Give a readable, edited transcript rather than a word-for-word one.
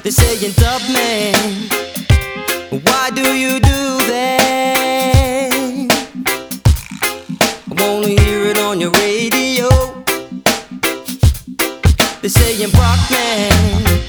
They're saying, "Tough man, why do you do that?" I wanna hear it on your radio. They're saying, "Rock man,